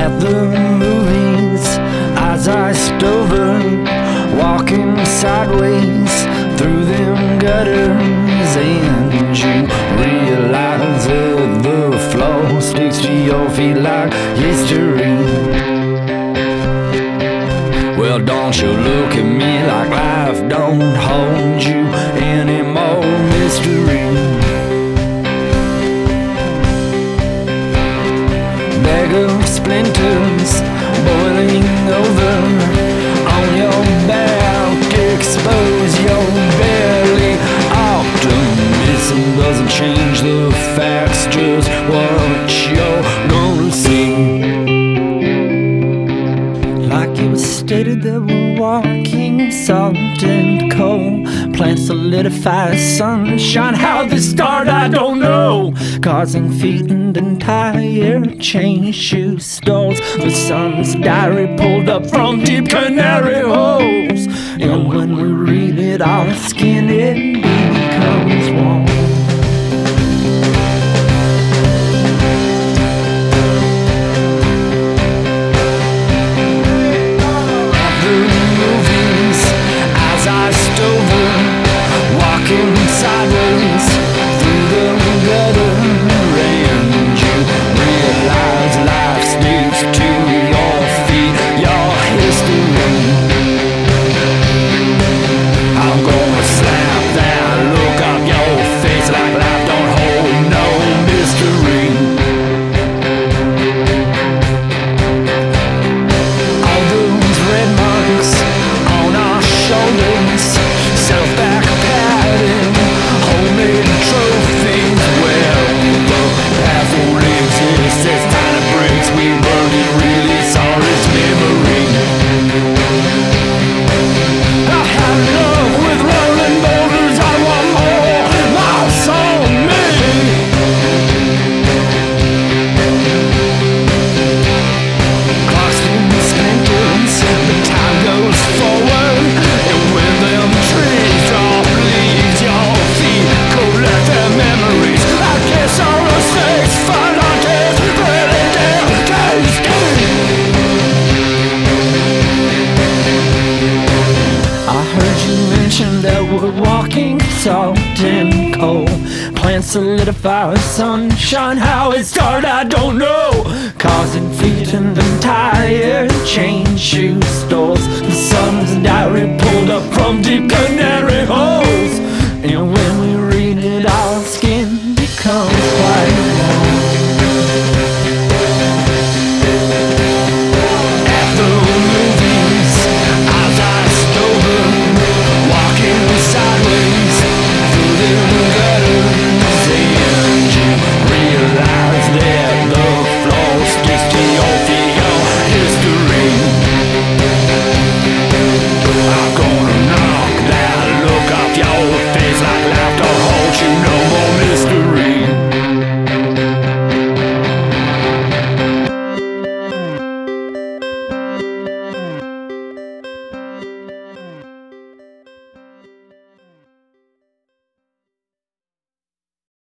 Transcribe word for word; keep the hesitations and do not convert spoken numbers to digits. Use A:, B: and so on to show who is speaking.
A: At the movies, as I stood over, walking sideways through them gutters, and you realize that the floor sticks to your feet like history. Well, don't you look at me like life don't hold you any more mystery. Bag of splinters boiling over on your back, expose your belly. Optimism doesn't change the facts, just what you're gonna see. Like it was stated that we're walking salt and coal, plants solidify, sunshine. How this started, I don't know. Causing feet and entire change, shoe stalls. The sun's diary pulled up from deep canary holes, and when we read it, our skin it becomes warm. Sideways through the gutter, and you realize life sticks to your feet, your history. I'm gonna slap that look off your face like life don't hold no mystery. All those red marks on our shoulders, self-back that we're walking salt and coal, plants solidify, sunshine. How it started, I don't know. Causing feet and entire change.